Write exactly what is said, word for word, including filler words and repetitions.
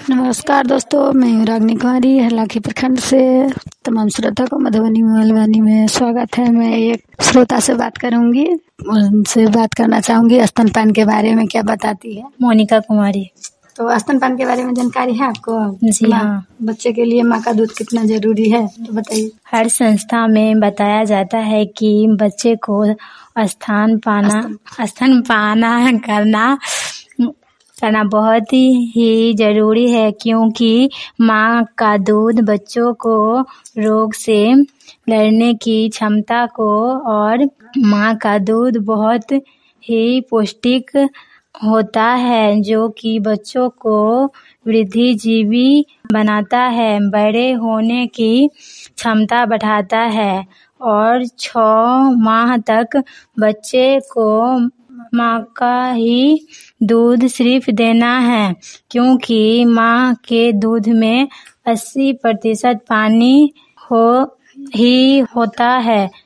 नमस्कार दोस्तों, मैं हूँ रागनी कुमारी हरलाखी प्रखंड से। तमाम श्रोता को मधुबनी मलवानी में स्वागत है। मैं एक श्रोता से बात करूंगी, उनसे बात करना चाहूंगी स्तनपान के बारे में क्या बताती है। मोनिका कुमारी। तो स्तनपान के बारे में जानकारी है आपको? जी हाँ। बच्चे के लिए माँ का दूध कितना जरूरी है तो बताइए। हर संस्था में बताया जाता है कि बच्चे को स्तन पाना स्तन पाना करना करना बहुत ही जरूरी है, क्योंकि माँ का दूध बच्चों को रोग से लड़ने की क्षमता को और माँ का दूध बहुत ही पौष्टिक होता है, जो कि बच्चों को वृद्धिजीवी बनाता है, बड़े होने की क्षमता बढ़ाता है और छह माह तक बच्चे को माँ का ही दूध सिर्फ देना है, क्योंकि माँ के दूध में अस्सी प्रतिशत पानी हो ही होता है।